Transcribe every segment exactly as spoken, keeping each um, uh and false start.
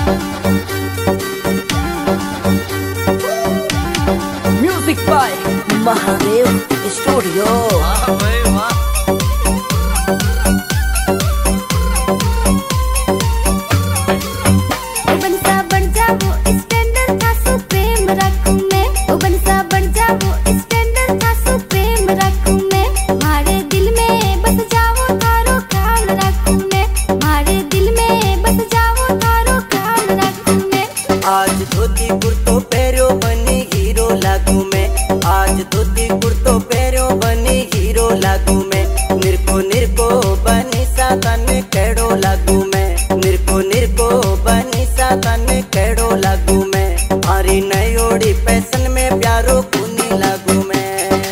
Music by Mahadev studio. आज धोती कुर्तो पहरो बनी हीरो लागू मैं, आज धोती कुर्तो पहरो बनी हीरो लागू मैं। निरको निरको बनी सातन केड़ो लागू मैं, निरको निरको बनी सातन केड़ो लागू मैं। मारी नयोड़ी पैसन में प्यारो कुनी लागू मैं।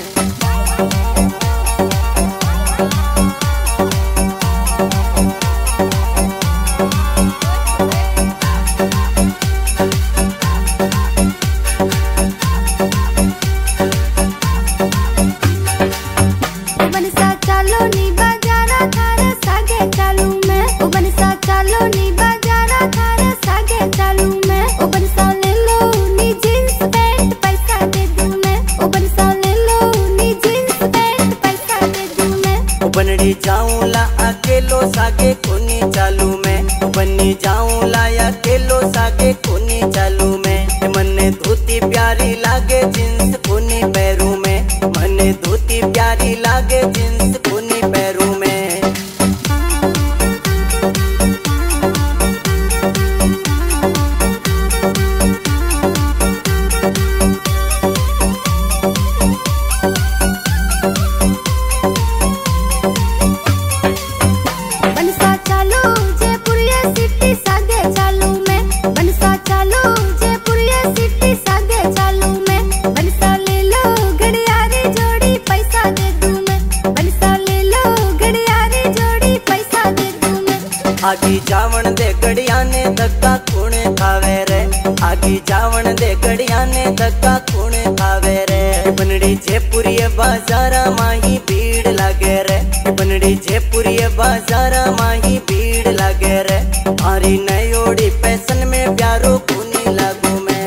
बनड़ी जाऊं ला अकेलो सागे कोनी चालू मैं, बनी जाऊं ला अकेलो सागे कोनी चालू मैं। मने धोती प्यारी लागे जींस कोनी पैरू में, मने धोती प्यारी लागे जींस कोनी पैरू में। आगी जावण दे गड़िया ने धक्का खूने खावे रे, आगी जावण दे गड़िया ने धक्का खूने खावे रे। बनड़ी जयपुरी बाजारा माही भीड़ लागे रे, बनड़ी जयपुरी बाजारा माही भीड़ लागे रे। मारी नयोड़ी पैसन में प्यारो खूनी लागू मैं।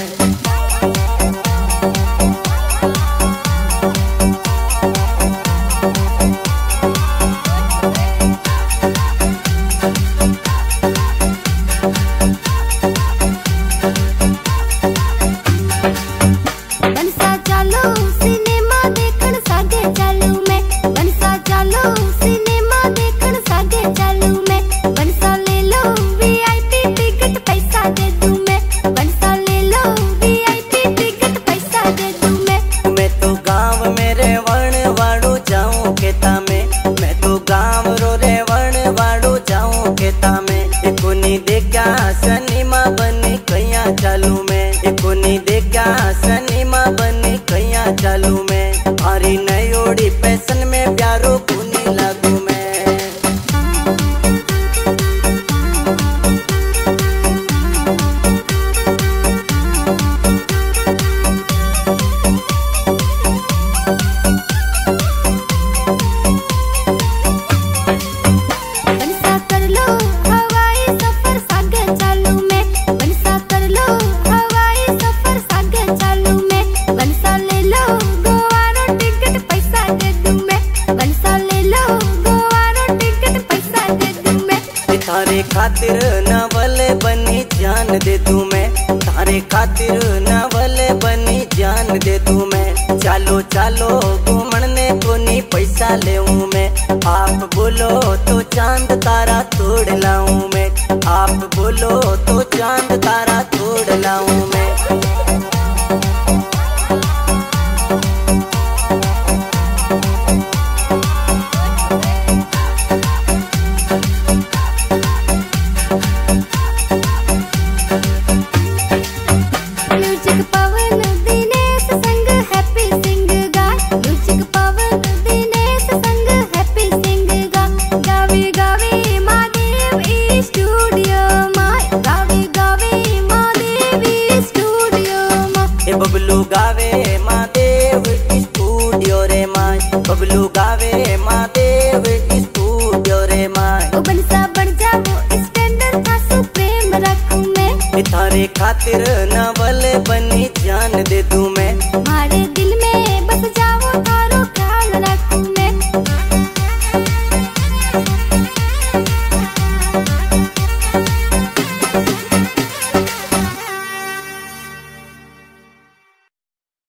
कोनी देखा सनीमा बनी कैया चालू मैं, कोनी देखा सनीमा बनी कैया चालू मैं। मारी नयोड़ी पैसन में प्यारो कुनी लागू मैं। थारे खातिर नवले बनी जान दे दूं मैं, थारे खातिर नवले बनी जान दे दूं मैं। चालो चालो घूमने कोनी पैसा लेऊं मैं, आप बोलो तो चांद तारा तोड़ लाऊं मैं, आप बोलो तो चांद तारा तोड़ लाऊं मैं। बबलू गावे महादेव स्टूडियो रे माय, बबलू गावे महादेव स्टूडियो रे माय। ओ बनसा बन जाओ स्टैंडर्ड था सो प्रेम रखूं मैं, खातिर ना वले बनी जान दे दूं मैं। मारे